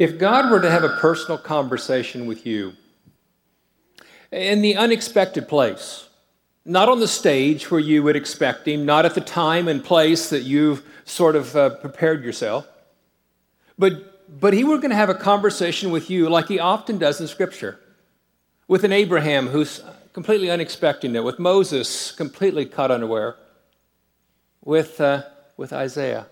If God were to have a personal conversation with you in the unexpected place, not on the stage where you would expect him, not at the time and place that you've sort of prepared yourself, but he were going to have a conversation with you like he often does in Scripture, with an Abraham who's completely unexpecting it, with Moses completely caught unaware, with Isaiah,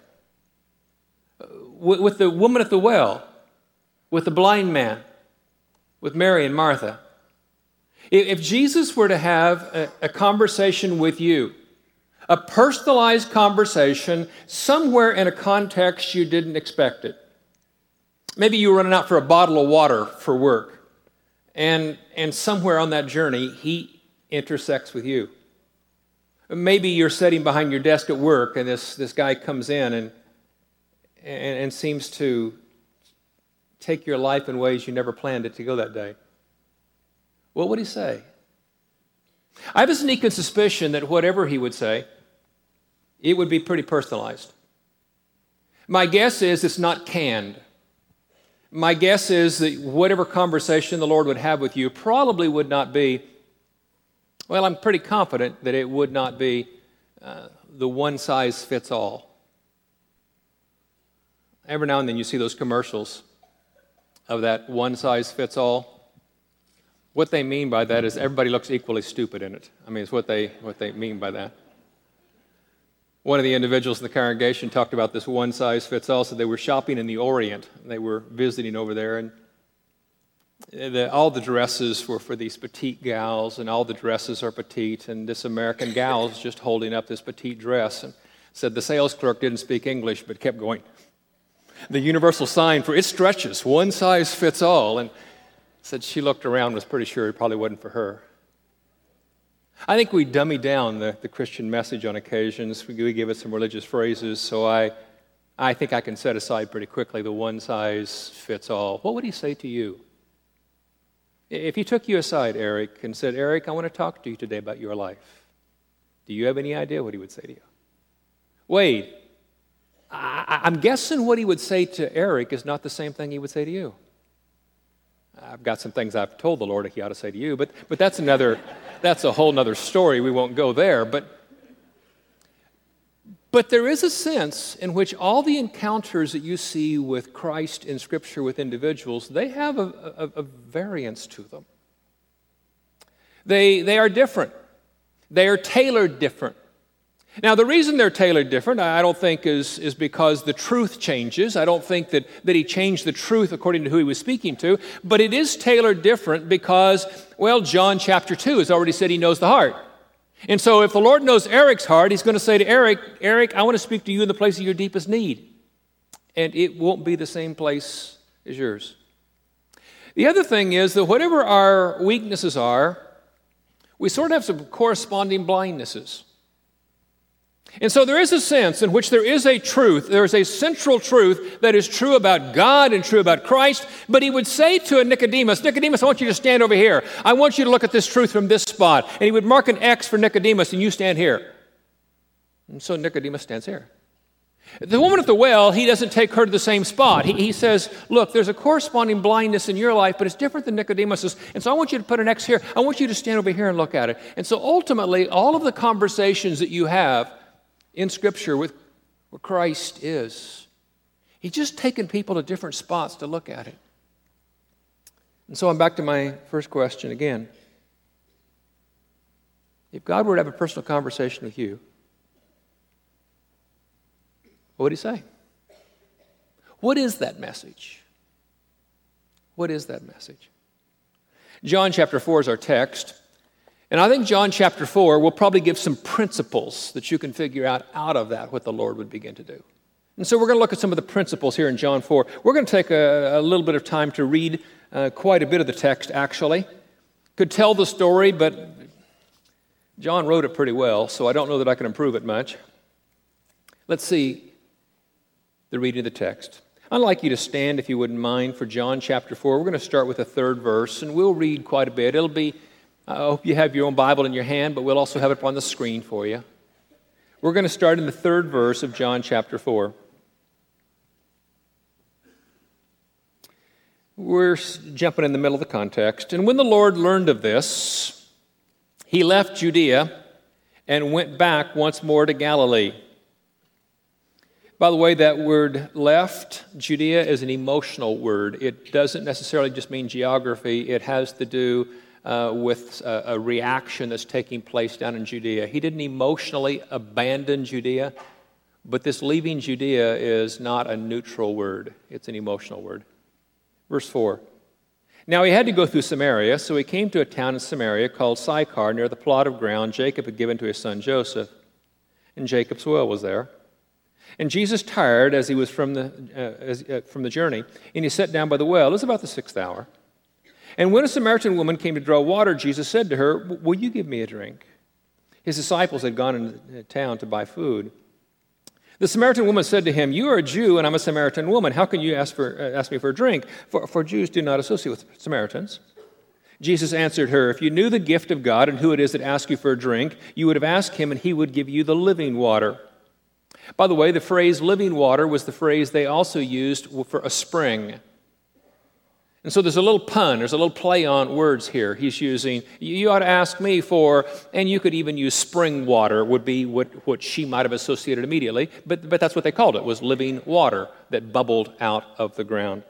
with the woman at the well, with the blind man, with Mary and Martha. If Jesus were to have a conversation with you, a personalized conversation somewhere in a context you didn't expect it. Maybe you were running out for a bottle of water for work, and somewhere on that journey, he intersects with you. Maybe you're sitting behind your desk at work, and this guy comes in and seems to take your life in ways you never planned it to go that day. What would he say? I have a sneaking suspicion that whatever he would say, it would be pretty personalized. My guess is it's not canned. My guess is that whatever conversation the Lord would have with you probably would not be, well, I'm pretty confident that it would not be the one-size-fits-all. Every now and then you see those commercials of that one-size-fits-all. What they mean by that is everybody looks equally stupid in it. I mean, it's what they mean by that. One of the individuals in the congregation talked about this one-size-fits-all, so they were shopping in the Orient. They were visiting over there, and all the dresses were for these petite gals, and all the dresses are petite, and this American gal's just holding up this petite dress, and said the sales clerk didn't speak English, but kept going. The universal sign for it stretches, one size fits all, and said she looked around and was pretty sure it probably wasn't for her. I think we dummy down the Christian message on occasions. We give it some religious phrases, so I think I can set aside pretty quickly the one size fits all. What would he say to you? If he took you aside, Eric, and said, Eric, I want to talk to you today about your life, do you have any idea what he would say to you? Wade, I'm guessing what he would say to Eric is not the same thing he would say to you. I've got some things I've told the Lord he ought to say to you, but that's a whole other story. We won't go there. But there is a sense in which all the encounters that you see with Christ in Scripture with individuals, they have a variance to them. They are different. They are tailored different. Now, the reason they're tailored different, I don't think, is because the truth changes. I don't think that he changed the truth according to who he was speaking to, but it is tailored different because, well, John chapter 2 has already said he knows the heart. And so if the Lord knows Eric's heart, he's going to say to Eric, I want to speak to you in the place of your deepest need. And it won't be the same place as yours. The other thing is that whatever our weaknesses are, we sort of have some corresponding blindnesses. And so there is a sense in which there is a truth, there is a central truth that is true about God and true about Christ, but he would say to a Nicodemus, I want you to stand over here. I want you to look at this truth from this spot. And he would mark an X for Nicodemus, and you stand here. And so Nicodemus stands here. The woman at the well, he doesn't take her to the same spot. He says, look, there's a corresponding blindness in your life, but it's different than Nicodemus's, and so I want you to put an X here. I want you to stand over here and look at it. And so ultimately, all of the conversations that you have in Scripture with where Christ is, he's just taken people to different spots to look at it. And so I'm back to my first question again. If God were to have a personal conversation with you, what would he say? What is that message? What is that message? John chapter 4 is our text. And I think John chapter 4 will probably give some principles that you can figure out of that what the Lord would begin to do. And so we're going to look at some of the principles here in John 4. We're going to take a little bit of time to read quite a bit of the text, actually. Could tell the story, but John wrote it pretty well, so I don't know that I can improve it much. Let's see the reading of the text. I'd like you to stand, if you wouldn't mind, for John chapter 4. We're going to start with the third verse, and we'll read quite a bit. I hope you have your own Bible in your hand, but we'll also have it up on the screen for you. We're going to start in the third verse of John chapter 4. We're jumping in the middle of the context. And when the Lord learned of this, he left Judea and went back once more to Galilee. By the way, that word left, Judea, is an emotional word. It doesn't necessarily just mean geography. It has to do with a reaction that's taking place down in Judea. He didn't emotionally abandon Judea, but this leaving Judea is not a neutral word. It's an emotional word. Verse 4. Now he had to go through Samaria, so he came to a town in Samaria called Sychar, near the plot of ground Jacob had given to his son Joseph. And Jacob's well was there. And Jesus, tired as he was from the journey, and he sat down by the well. It was about the 6th hour. And when a Samaritan woman came to draw water, Jesus said to her, "Will you give me a drink?" His disciples had gone into town to buy food. The Samaritan woman said to him, "You are a Jew, and I'm a Samaritan woman. How can you ask me for a drink? For Jews do not associate with Samaritans." Jesus answered her, "If you knew the gift of God and who it is that asks you for a drink, you would have asked him, and he would give you the living water." By the way, the phrase living water was the phrase they also used for a spring. And so there's a little pun, there's a little play on words here. He's using, you ought to ask me for, and you could even use spring water would be what she might have associated immediately, but that's what they called it, was living water that bubbled out of the ground.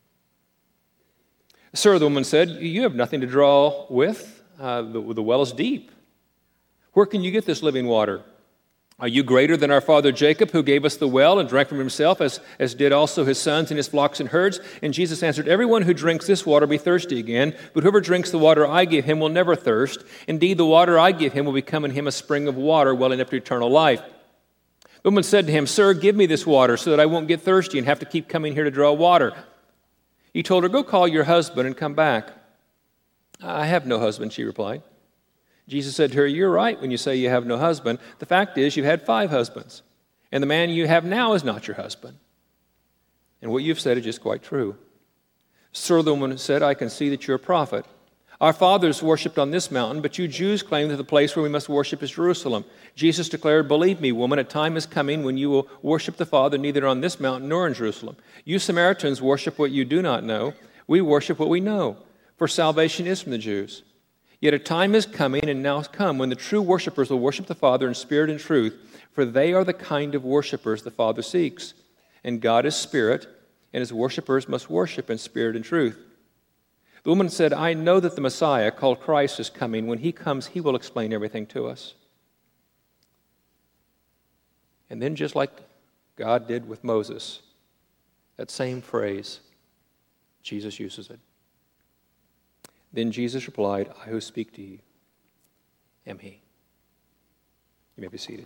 Sir, the woman said, "You have nothing to draw with. The well is deep. Where can you get this living water? Are you greater than our father Jacob, who gave us the well and drank from himself, as did also his sons and his flocks and herds?" And Jesus answered, "Everyone who drinks this water will be thirsty again, but whoever drinks the water I give him will never thirst. Indeed, the water I give him will become in him a spring of water welling up to eternal life." The woman said to him, "Sir, give me this water so that I won't get thirsty and have to keep coming here to draw water." He told her, "Go call your husband and come back." "I have no husband," she replied. Jesus said to her, "You're right when you say you have no husband. The fact is you've had 5 husbands, and the man you have now is not your husband. And what you've said is just quite true." "Sir," the woman said, "I can see that you're a prophet. Our fathers worshipped on this mountain, but you Jews claim that the place where we must worship is Jerusalem." Jesus declared, "Believe me, woman, a time is coming when you will worship the Father neither on this mountain nor in Jerusalem. You Samaritans worship what you do not know. We worship what we know, for salvation is from the Jews. Yet a time is coming, and now has come, when the true worshipers will worship the Father in spirit and truth, for they are the kind of worshipers the Father seeks. And God is spirit, and his worshipers must worship in spirit and truth." The woman said, "I know that the Messiah, called Christ, is coming. When he comes, he will explain everything to us." And then, just like God did with Moses, that same phrase, Jesus uses it. Then Jesus replied, "I who speak to you am he." You may be seated.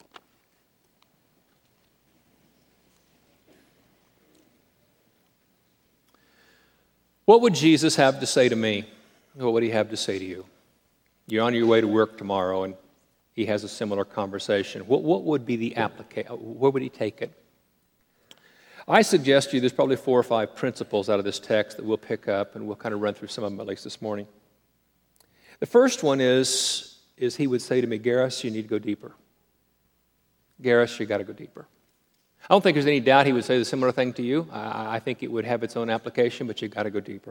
What would Jesus have to say to me? What would he have to say to you? You're on your way to work tomorrow, and he has a similar conversation. What would be the application? Where would he take it? I suggest to you there's probably 4 or 5 principles out of this text that we'll pick up, and we'll kind of run through some of them at least this morning. The first one is he would say to me, "Garris, you need to go deeper. Garris, you got to go deeper." I don't think there's any doubt he would say the similar thing to you. I think it would have its own application, but you got to go deeper.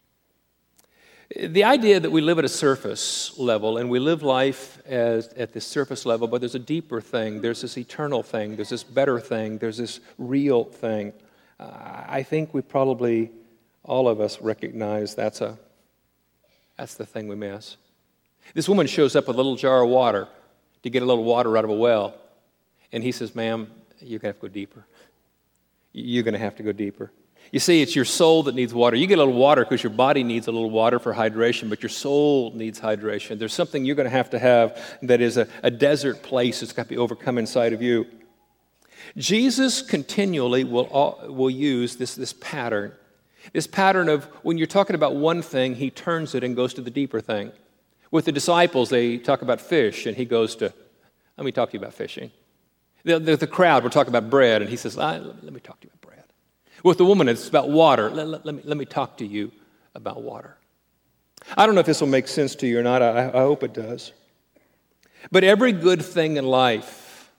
The idea that we live at a surface level, and we live life at this surface level, but there's a deeper thing, there's this eternal thing, there's this better thing, there's this real thing. I think we probably, all of us, recognize that's the thing we miss. This woman shows up with a little jar of water to get a little water out of a well, and he says, "Ma'am, you're going to have to go deeper. You're going to have to go deeper." You see, it's your soul that needs water. You get a little water because your body needs a little water for hydration, but your soul needs hydration. There's something you're going to have that is a desert place that's got to be overcome inside of you. Jesus continually will use this pattern. This pattern of when you're talking about one thing, he turns it and goes to the deeper thing. With the disciples, they talk about fish, and he goes to, "Let me talk to you about fishing." The crowd, we're talking about bread, and he says, "Let me talk to you about bread." With the woman, it's about water. Let me talk to you about water. I don't know if this will make sense to you or not. I hope it does. But every good thing in life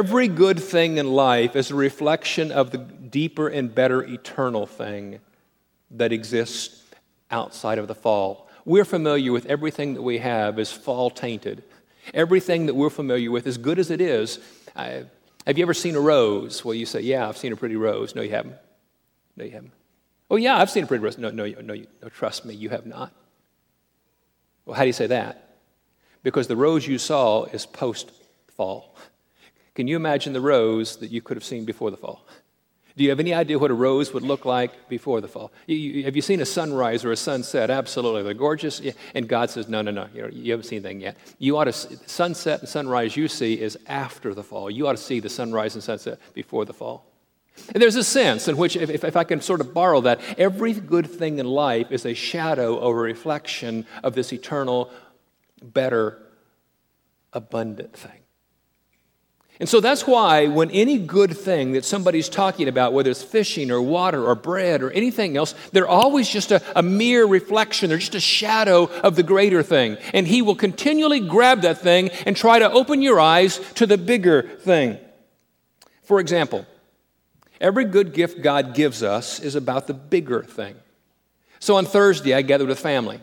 is a reflection of the deeper and better eternal thing that exists outside of the fall. We're familiar with everything that we have is fall-tainted. Everything that we're familiar with, as good as it is, have you ever seen a rose? Well, you say, yeah, I've seen a pretty rose. No, you haven't. No, you haven't. Oh, yeah, I've seen a pretty rose. No, trust me, you have not. Well, how do you say that? Because the rose you saw is post-fall. Can you imagine the rose that you could have seen before the fall? Do you have any idea what a rose would look like before the fall? Have you seen a sunrise or a sunset? Absolutely. They're gorgeous. And God says, no. You haven't seen anything yet. You ought to see, the sunset and sunrise you see is after the fall. You ought to see the sunrise and sunset before the fall. And there's a sense in which, if I can sort of borrow that, every good thing in life is a shadow or a reflection of this eternal, better, abundant thing. And so that's why when any good thing that somebody's talking about, whether it's fishing or water or bread or anything else, they're always just a mere reflection. They're just a shadow of the greater thing. And he will continually grab that thing and try to open your eyes to the bigger thing. For example, every good gift God gives us is about the bigger thing. So on Thursday, I gathered with family.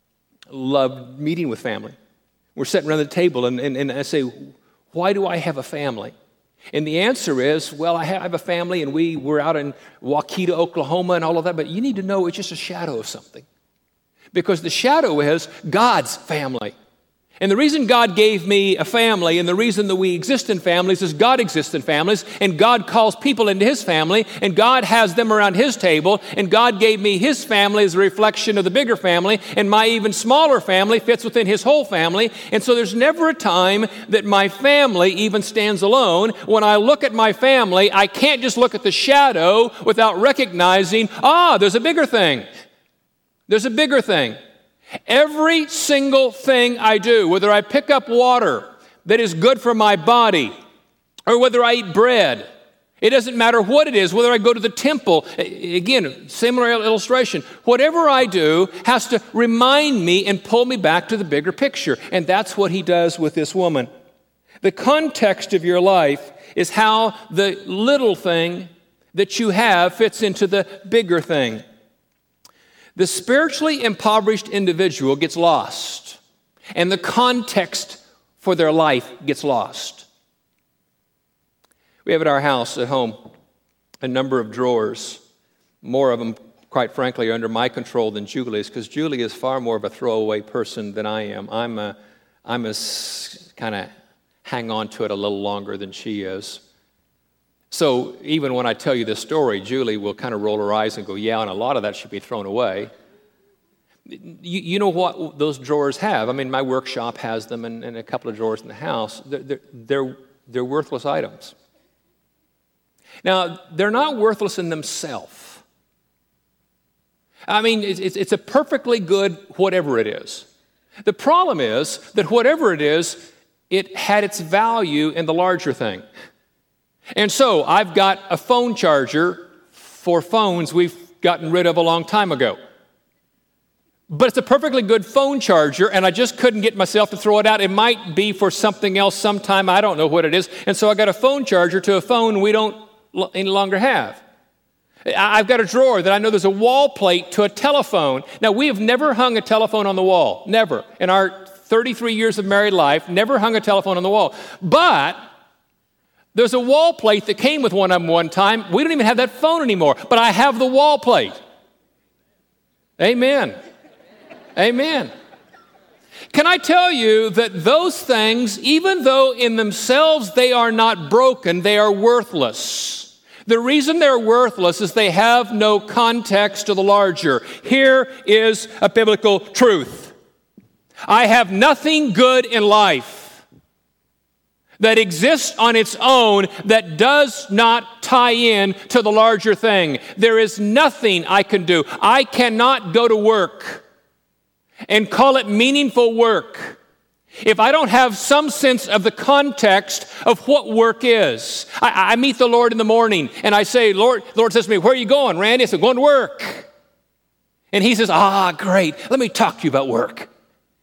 Loved meeting with family. We're sitting around the table and I say, why do I have a family? And the answer is, well, I have a family and we're out in Waukeeta, Oklahoma and all of that, but you need to know it's just a shadow of something. Because the shadow is God's family. And the reason God gave me a family and the reason that we exist in families is God exists in families and God calls people into his family and God has them around his table and God gave me his family as a reflection of the bigger family and my even smaller family fits within his whole family. And so there's never a time that my family even stands alone. When I look at my family, I can't just look at the shadow without recognizing, there's a bigger thing. There's a bigger thing. Every single thing I do, whether I pick up water that is good for my body or whether I eat bread, it doesn't matter what it is, whether I go to the temple, again, similar illustration, whatever I do has to remind me and pull me back to the bigger picture. And that's what he does with this woman. The context of your life is how the little thing that you have fits into the bigger thing. The spiritually impoverished individual gets lost, and the context for their life gets lost. We have at our house at home a number of drawers. More of them, quite frankly, are under my control than Julie's, because Julie is far more of a throwaway person than I am. I'm a kind of hang on to it a little longer than she is. So even when I tell you this story, Julie will kind of roll her eyes and go, yeah, and a lot of that should be thrown away. You know what those drawers have. I mean, my workshop has them and a couple of drawers in the house. They're worthless items. Now, they're not worthless in themselves. I mean, it's a perfectly good whatever it is. The problem is that whatever it is, it had its value in the larger thing. And so I've got a phone charger for phones we've gotten rid of a long time ago. But it's a perfectly good phone charger, and I just couldn't get myself to throw it out. It might be for something else sometime. I don't know what it is. And so I got a phone charger to a phone we don't any longer have. I've got a drawer that I know there's a wall plate to a telephone. Now, we have never hung a telephone on the wall. Never. In our 33 years of married life, never hung a telephone on the wall. But there's a wall plate that came with one of them one time. We don't even have that phone anymore, but I have the wall plate. Amen. Amen. Can I tell you that those things, even though in themselves they are not broken, they are worthless. The reason they're worthless is they have no context to the larger. Here is a biblical truth. I have nothing good in life that exists on its own that does not tie in to the larger thing. There is nothing I can do. I cannot go to work and call it meaningful work if I don't have some sense of the context of what work is. I meet the Lord in the morning and I say, the Lord says to me, where are you going, Randy? I said, going to work. And he says, great. Let me talk to you about work.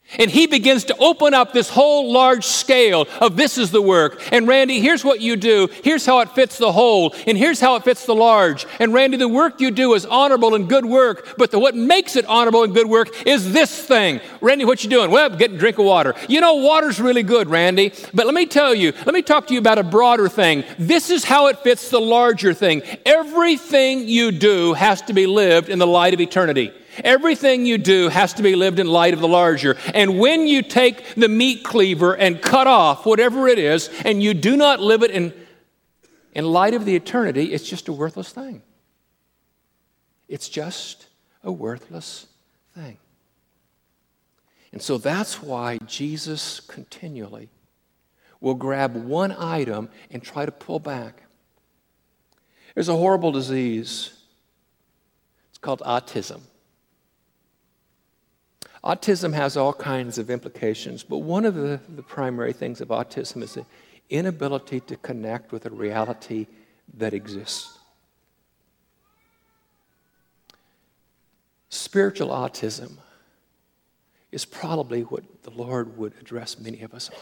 And he begins to open up this whole large scale of this is the work. And Randy, here's what you do. Here's how it fits the whole. And here's how it fits the large. And Randy, the work you do is honorable and good work. But what makes it honorable and good work is this thing. Randy, what you doing? Well, getting a drink of water. You know, water's really good, Randy. But let me talk to you about a broader thing. This is how it fits the larger thing. Everything you do has to be lived in the light of eternity. Everything you do has to be lived in light of the larger. And when you take the meat cleaver and cut off whatever it is, and you do not live it in light of the eternity, it's just a worthless thing. It's just a worthless thing. And so that's why Jesus continually will grab one item and try to pull back. There's a horrible disease. It's called autism. Autism has all kinds of implications, but one of the primary things of autism is the inability to connect with a reality that exists. Spiritual autism is probably what the Lord would address many of us on.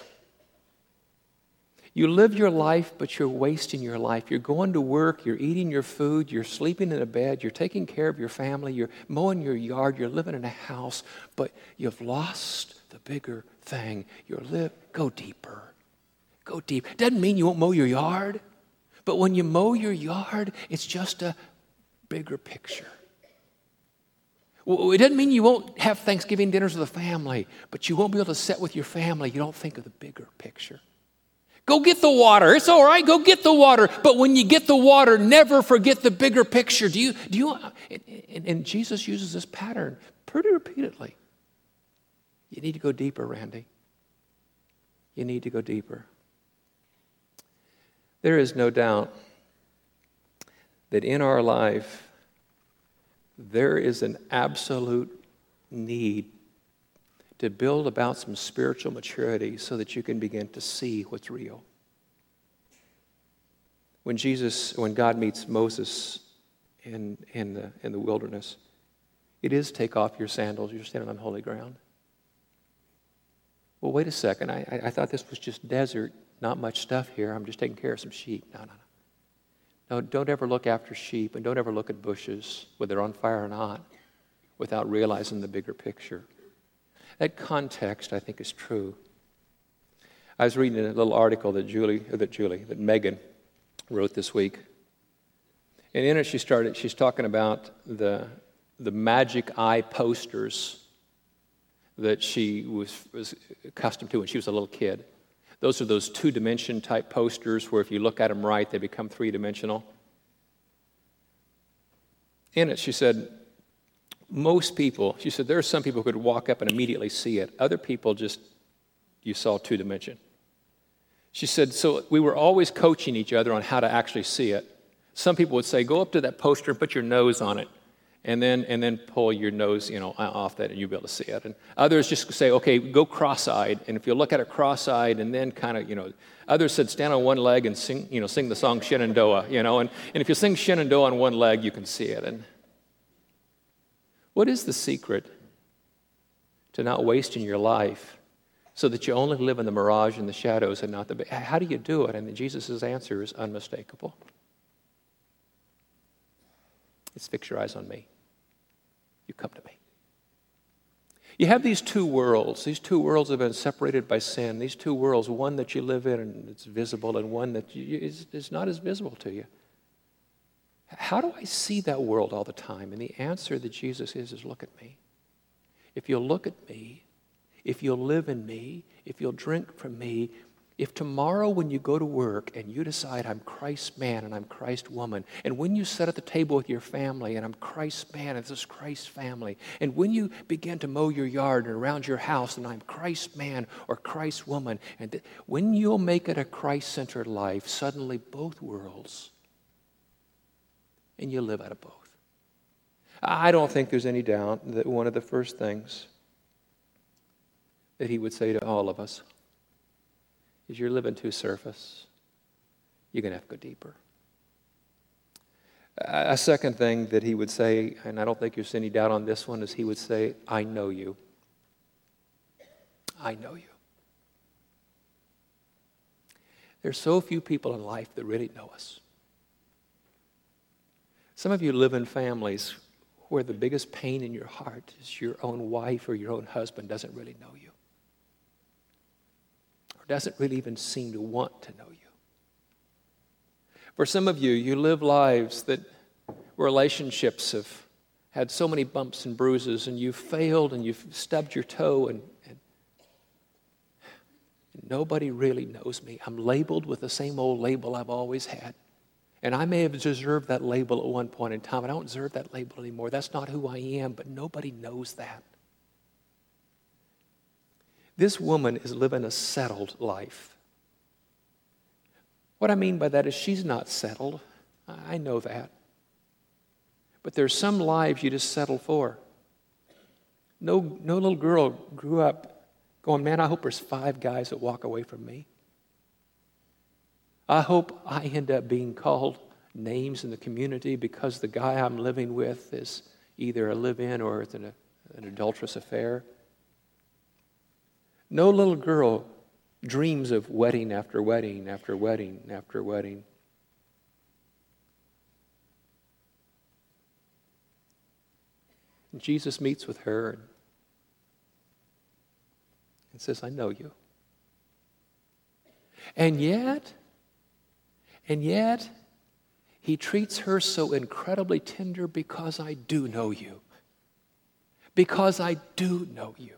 You live your life, but you're wasting your life. You're going to work, you're eating your food, you're sleeping in a bed, you're taking care of your family, you're mowing your yard, you're living in a house, but you've lost the bigger thing. Go deeper. Go deep. Doesn't mean you won't mow your yard, but when you mow your yard, it's just a bigger picture. Well, it doesn't mean you won't have Thanksgiving dinners with the family, but you won't be able to sit with your family. You don't think of the bigger picture. Go get the water. It's all right. Go get the water. But when you get the water, never forget the bigger picture. And Jesus uses this pattern pretty repeatedly. You need to go deeper, Randy. You need to go deeper. There is no doubt that in our life, there is an absolute need to build about some spiritual maturity so that you can begin to see what's real. When God meets Moses in the wilderness, it is take off your sandals, you're standing on holy ground. Well, wait a second, I thought this was just desert, not much stuff here, I'm just taking care of some sheep. No, don't ever look after sheep and don't ever look at bushes, whether they're on fire or not, without realizing the bigger picture. That context, I think, is true. I was reading a little article that Megan wrote this week. And in it she's talking about the magic eye posters that she was accustomed to when she was a little kid. Those are those two-dimension type posters where if you look at them right, they become three-dimensional. In it, she said, most people, she said, there are some people who could walk up and immediately see it. Other people you saw two-dimension. She said, so we were always coaching each other on how to actually see it. Some people would say, go up to that poster and put your nose on it, and then pull your nose, off that, and you'll be able to see it. And others just say, okay, go cross-eyed, and if you look at it cross-eyed, and then kind of, others said stand on one leg and sing the song Shenandoah, and if you sing Shenandoah on one leg, you can see it. And what is the secret to not wasting your life so that you only live in the mirage and the shadows and not the... How do you do it? And Jesus' answer is unmistakable. It's fix your eyes on me. You come to me. You have these two worlds. These two worlds have been separated by sin. These two worlds, one that you live in and it's visible and one that is not as visible to you. How do I see that world all the time? And the answer that Jesus is look at me. If you'll look at me, if you'll live in me, if you'll drink from me, if tomorrow when you go to work and you decide I'm Christ's man and I'm Christ's woman, and when you sit at the table with your family and I'm Christ's man and this is Christ's family, and when you begin to mow your yard and around your house and I'm Christ's man or Christ's woman, and when you'll make it a Christ-centered life, suddenly both worlds, and you live out of both. I don't think there's any doubt that one of the first things that he would say to all of us is you're living too surface. You're going to have to go deeper. A second thing that he would say, and I don't think there's any doubt on this one, is he would say, I know you. I know you. There's so few people in life that really know us. Some of you live in families where the biggest pain in your heart is your own wife or your own husband doesn't really know you, or doesn't really even seem to want to know you. For some of you, you live lives that relationships have had so many bumps and bruises, and you've failed and you've stubbed your toe, and nobody really knows me. I'm labeled with the same old label I've always had. And I may have deserved that label at one point in time. I don't deserve that label anymore. That's not who I am, but nobody knows that. This woman is living a settled life. What I mean by that is she's not settled. I know that. But there's some lives you just settle for. No little girl grew up going, man, I hope there's 5 guys that walk away from me. I hope I end up being called names in the community because the guy I'm living with is either a live-in or it's an adulterous affair. No little girl dreams of wedding after wedding after wedding after wedding. And Jesus meets with her and says, I know you. And yet, he treats her so incredibly tender because I do know you. Because I do know you.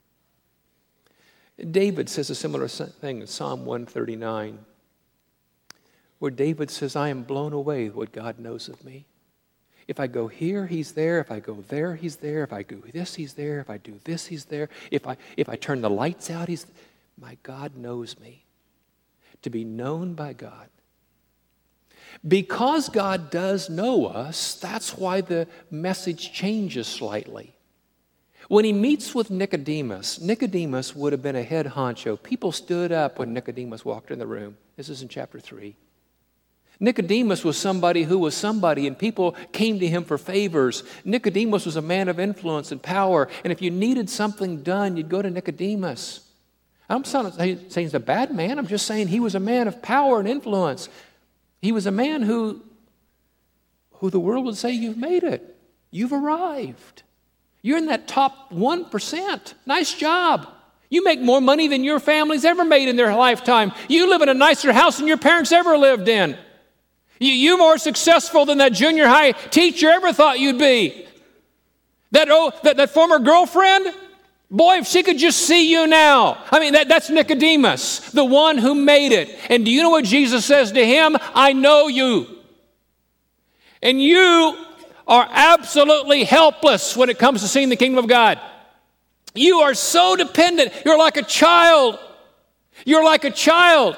David says a similar thing in Psalm 139, where David says, I am blown away with what God knows of me. If I go here, he's there. If I go there, he's there. If I do this, he's there. If I do this, he's there. If I turn the lights out, my God knows me. To be known by God. Because God does know us, that's why the message changes slightly. When he meets with Nicodemus, Nicodemus would have been a head honcho. People stood up when Nicodemus walked in the room. This is in chapter 3. Nicodemus was somebody who was somebody, and people came to him for favors. Nicodemus was a man of influence and power, and if you needed something done, you'd go to Nicodemus. I'm not saying he's a bad man. I'm just saying he was a man of power and influence. He was a man who the world would say, you've made it. You've arrived. You're in that top 1%. Nice job. You make more money than your family's ever made in their lifetime. You live in a nicer house than your parents ever lived in. You're more successful than that junior high teacher ever thought you'd be. That former girlfriend, boy, if she could just see you now. I mean, that's Nicodemus, the one who made it. And do you know what Jesus says to him? I know you. And you are absolutely helpless when it comes to seeing the kingdom of God. You are so dependent. You're like a child. You're like a child.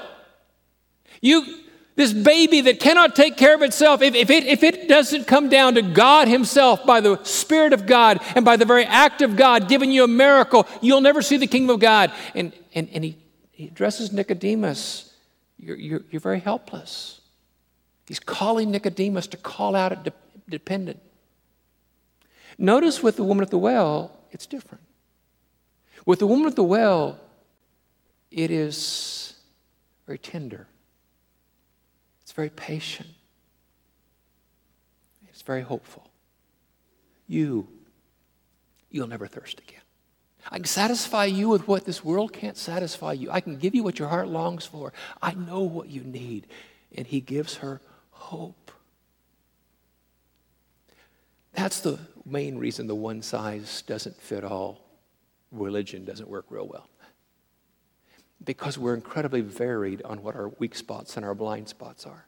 This baby that cannot take care of itself, if it doesn't come down to God himself by the Spirit of God and by the very act of God giving you a miracle, you'll never see the kingdom of God. And he addresses Nicodemus. You're very helpless. He's calling Nicodemus to call out a dependent. Notice with the woman at the well, it's different. With the woman at the well, it is very tender. It's very patient. It's very hopeful. You'll never thirst again. I can satisfy you with what this world can't satisfy you. I can give you what your heart longs for. I know what you need. And he gives her hope. That's the main reason the one size doesn't fit all religion doesn't work real well. Because we're incredibly varied on what our weak spots and our blind spots are.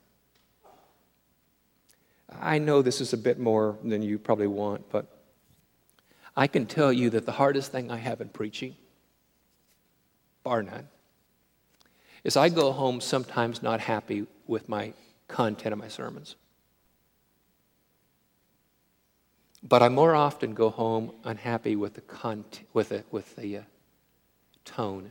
I know this is a bit more than you probably want, but I can tell you that the hardest thing I have in preaching, bar none, is I go home sometimes not happy with my content of my sermons. But I more often go home unhappy with the content, with the tone.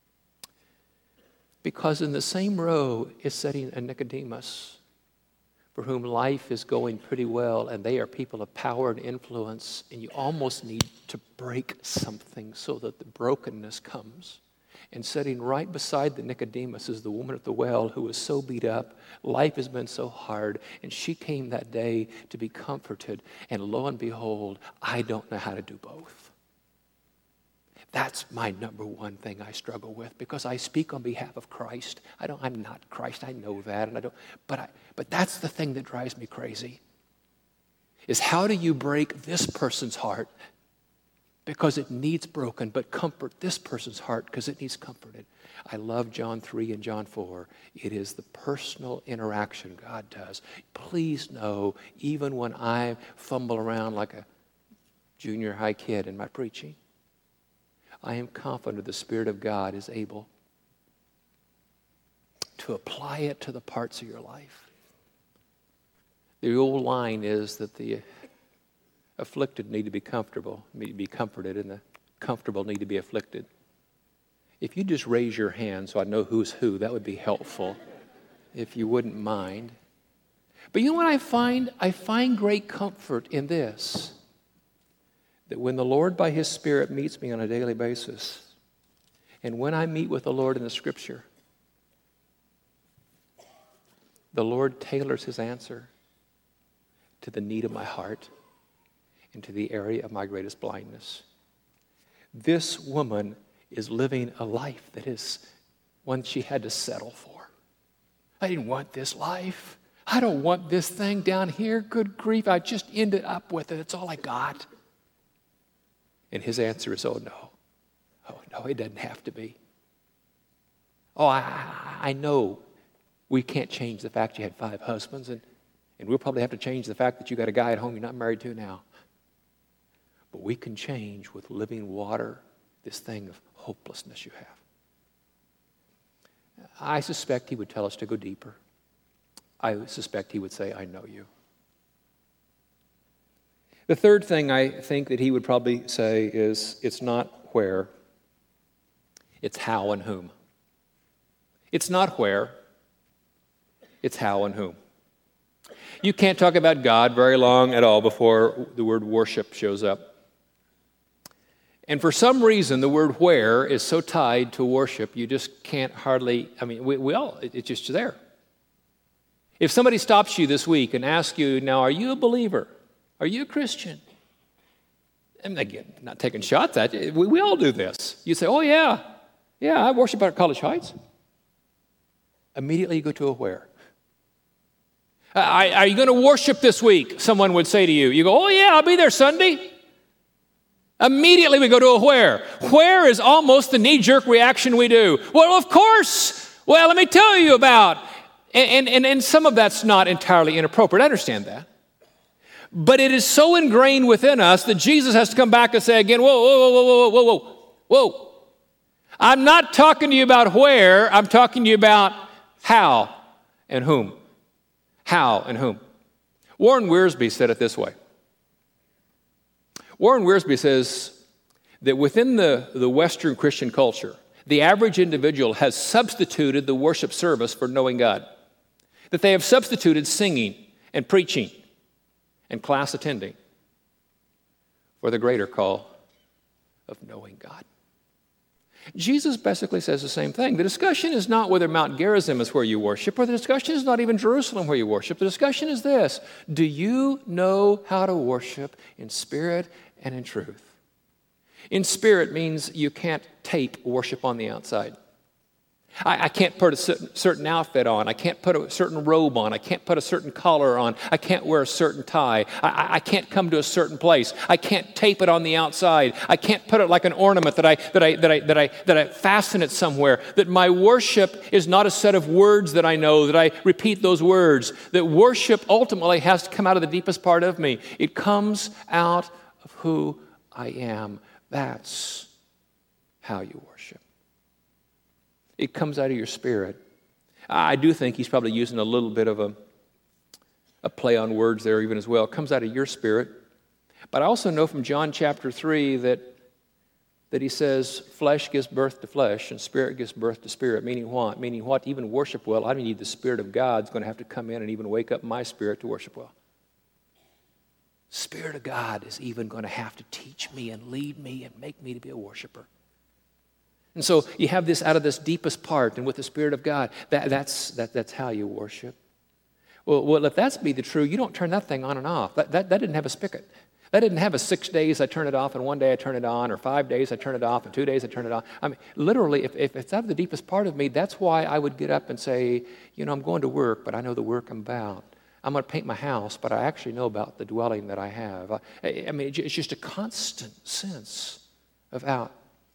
Because in the same row is sitting a Nicodemus for whom life is going pretty well, and they are people of power and influence, and you almost need to break something so that the brokenness comes. And sitting right beside the Nicodemus is the woman at the well who was so beat up. Life has been so hard, and she came that day to be comforted. And lo and behold, I don't know how to do both. That's my number one thing I struggle with, because I speak on behalf of Christ. I'm not Christ. I know that, and but that's the thing that drives me crazy. Is how do you break this person's heart because it needs broken, but comfort this person's heart because it needs comforted? I love John 3 and John 4. It is the personal interaction God does. Please know, even when I fumble around like a junior high kid in my preaching, I am confident the Spirit of God is able to apply it to the parts of your life. The old line is that the afflicted need to be comfortable, need to be comforted, and the comfortable need to be afflicted. If you just raise your hand so I know who's who, that would be helpful, if you wouldn't mind. But you know what I find? I find great comfort in this, that when the Lord by His Spirit meets me on a daily basis, and when I meet with the Lord in the Scripture, the Lord tailors His answer to the need of my heart and to the area of my greatest blindness. This woman is living a life that is one she had to settle for. I didn't want this life. I don't want this thing down here. Good grief, I just ended up with it. It's all I got. And His answer is, oh no, it doesn't have to be. Oh, I know we can't change the fact you had 5 husbands, and we'll probably have to change the fact that you got a guy at home you're not married to now. But we can change with living water this thing of hopelessness you have. I suspect He would tell us to go deeper. I suspect He would say, I know you. The third thing I think that He would probably say is, it's not where, it's how and whom. It's not where, it's how and whom. You can't talk about God very long at all before the word worship shows up. And for some reason, the word where is so tied to worship, you just can't hardly, it's just there. If somebody stops you this week and asks you, now, are you a believer? Are you a Christian? And again, not taking shots at you. We all do this. You say, oh, yeah, I worship at College Heights. Immediately you go to a where. Are you going to worship this week? Someone would say to you. You go, oh, yeah, I'll be there Sunday. Immediately we go to a where. Where is almost the knee-jerk reaction we do. Well, of course. Well, let me tell you about. And some of that's not entirely inappropriate. I understand that. But it is so ingrained within us that Jesus has to come back and say again, whoa. I'm not talking to you about where. I'm talking to you about how and whom. How and whom. Warren Wiersbe said it this way. Warren Wiersbe says that within the Western Christian culture, the average individual has substituted the worship service for knowing God. That they have substituted singing and preaching and class attending for the greater call of knowing God. Jesus basically says the same thing. The discussion is not whether Mount Gerizim is where you worship, or the discussion is not even Jerusalem where you worship. The discussion is this: do you know how to worship in spirit and in truth? In spirit means you can't tape worship on the outside. I can't put a certain outfit on. I can't put a certain robe on. I can't put a certain collar on. I can't wear a certain tie. I can't come to a certain place. I can't tape it on the outside. I can't put it like an ornament that I fasten it somewhere. That my worship is not a set of words that I know, that I repeat those words. That worship ultimately has to come out of the deepest part of me. It comes out of who I am. That's how you worship. It comes out of your spirit. I do think he's probably using a little bit of a play on words there even as well. It comes out of your spirit. But I also know from John chapter 3 that that he says flesh gives birth to flesh and spirit gives birth to spirit. Meaning what? Meaning what? To even worship well, I need the Spirit of God's going to have to come in and even wake up my spirit to worship well. Spirit of God is even going to have to teach me and lead me and make me to be a worshiper. And so you have this out of this deepest part, and with the Spirit of God, that's how you worship. Well, if that's be the true, you don't turn that thing on and off. That didn't have a spigot. That didn't have a 6 days I turn it off and 1 day I turn it on, or 5 days I turn it off and 2 days I turn it on. I mean, literally, if it's out of the deepest part of me, that's why I would get up and say, I'm going to work, but I know the work I'm about. I'm going to paint my house, but I actually know about the dwelling that I have. I mean, it's just a constant sense of out.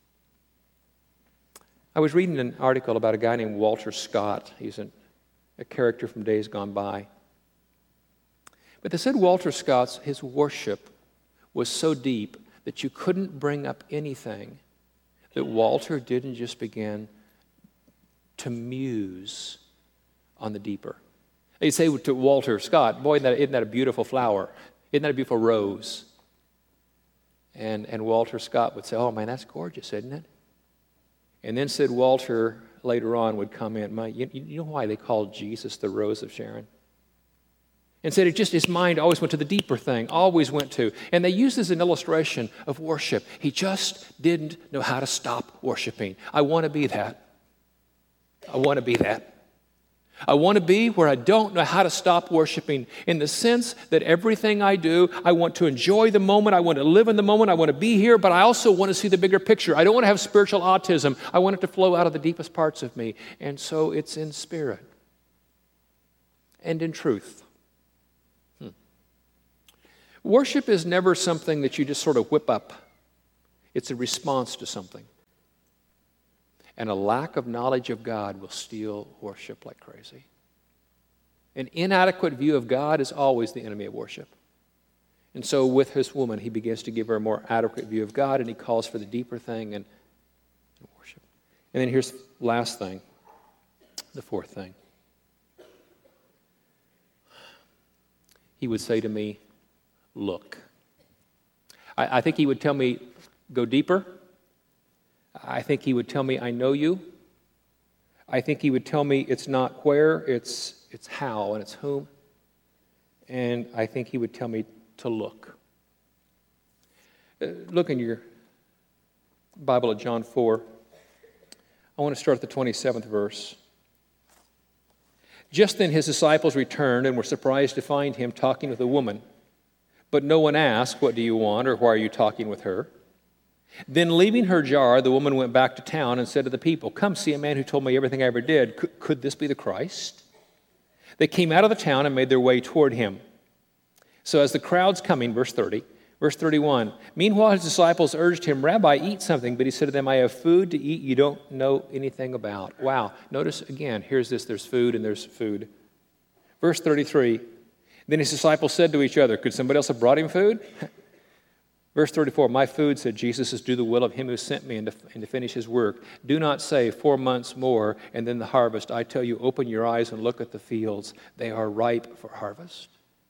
I was reading an article about a guy named Walter Scott. He's a character from days gone by. But they said Walter Scott's, his worship was so deep that you couldn't bring up anything that Walter didn't just begin to muse on the deeper. They'd say to Walter Scott, boy, isn't that a beautiful flower? Isn't that a beautiful rose? And Walter Scott would say, oh man, that's gorgeous, isn't it? And then said Walter later on would comment, you know why they called Jesus the Rose of Sharon? And said his mind always went to the deeper thing, always went to. And they used this as an illustration of worship. He just didn't know how to stop worshiping. I want to be that. I want to be that. I want to be where I don't know how to stop worshiping, in the sense that everything I do, I want to enjoy the moment, I want to live in the moment, I want to be here, but I also want to see the bigger picture. I don't want to have spiritual autism. I want it to flow out of the deepest parts of me. And so it's in spirit and in truth. Worship is never something that you just sort of whip up. It's a response to something. And a lack of knowledge of God will steal worship like crazy. An inadequate view of God is always the enemy of worship. And so with this woman, he begins to give her a more adequate view of God, and he calls for the deeper thing and worship. And then here's the last thing, the fourth thing. He would say to me, look. I think he would tell me, go deeper. I think he would tell me, I know you. I think he would tell me it's not where, it's how and it's whom. And I think he would tell me to look. Look in your Bible at John 4. I want to start at the 27th verse. Just then his disciples returned and were surprised to find him talking with a woman. But no one asked, what do you want, or why are you talking with her? Then leaving her jar, the woman went back to town and said to the people, come see a man who told me everything I ever did. Could this be the Christ? They came out of the town and made their way toward him. So as the crowd's coming, verse 30, verse 31, meanwhile his disciples urged him, Rabbi, eat something. But he said to them, I have food to eat you don't know anything about. Wow. Notice again, here's this, there's food and there's food. Verse 33, then his disciples said to each other, could somebody else have brought him food? Verse 34, my food, said Jesus, is do the will of him who sent me and to finish his work. Do not say 4 months more and then the harvest. I tell you, open your eyes and look at the fields. They are ripe for harvest.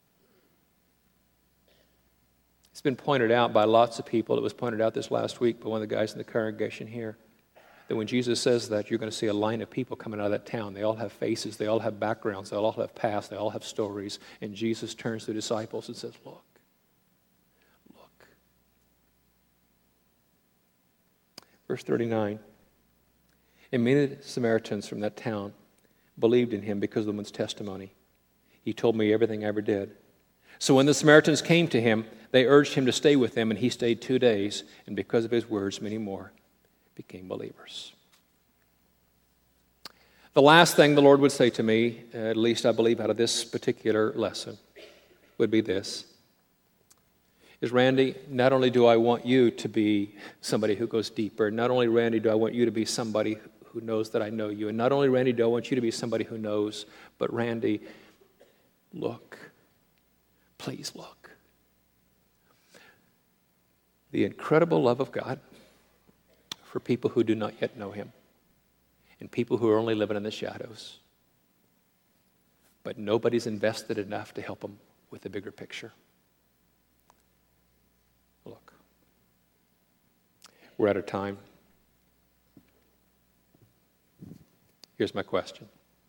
It's been pointed out by lots of people. It was pointed out this last week by one of the guys in the congregation here, that when Jesus says that, you're going to see a line of people coming out of that town. They all have faces. They all have backgrounds. They all have past. They all have stories. And Jesus turns to the disciples and says, look. Verse 39, and many of the Samaritans from that town believed in him because of the woman's testimony. He told me everything I ever did. So when the Samaritans came to him, they urged him to stay with them, and he stayed 2 days, and because of his words, many more became believers. The last thing the Lord would say to me, at least I believe out of this particular lesson, would be this. Is, Randy, not only do I want you to be somebody who goes deeper, not only, Randy, do I want you to be somebody who knows that I know you, and not only, Randy, do I want you to be somebody who knows, but Randy, look. Please look. The incredible love of God for people who do not yet know him and people who are only living in the shadows. But nobody's invested enough to help them with the bigger picture. Look. We're out of time. Here's my question.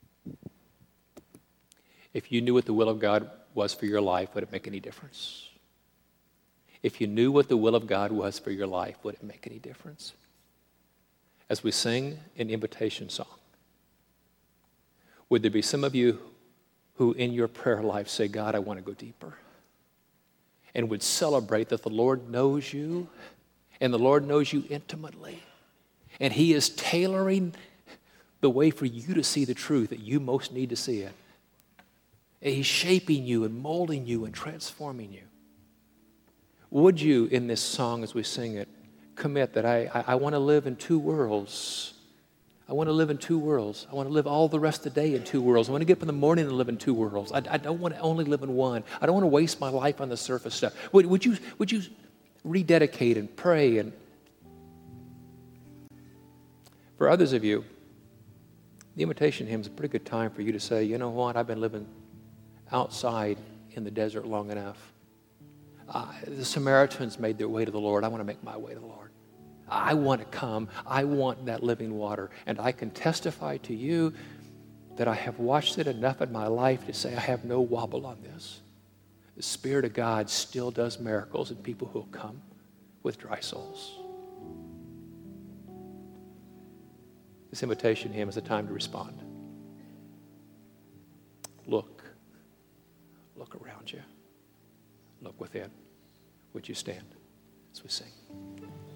If you knew what the will of God was for your life, would it make any difference? If you knew what the will of God was for your life, would it make any difference? As we sing an invitation song, would there be some of you who in your prayer life say, God, I want to go deeper, and would celebrate that the Lord knows you, and the Lord knows you intimately, and He is tailoring the way for you to see the truth that you most need to see it. And He's shaping you and molding you and transforming you. Would you, in this song as we sing it, commit that I want to live in two worlds? I want to live in two worlds. I want to live all the rest of the day in two worlds. I want to get up in the morning and live in two worlds. I don't want to only live in one. I don't want to waste my life on the surface stuff. Would you rededicate and pray? And for others of you, the invitation hymn is a pretty good time for you to say, you know what, I've been living outside in the desert long enough. The Samaritans made their way to the Lord. I want to make my way to the Lord. I want to come. I want that living water. And I can testify to you that I have watched it enough in my life to say I have no wobble on this. The Spirit of God still does miracles in people who will come with dry souls. This invitation hymn is a time to respond. Look around you. Look within. Would you stand as we sing?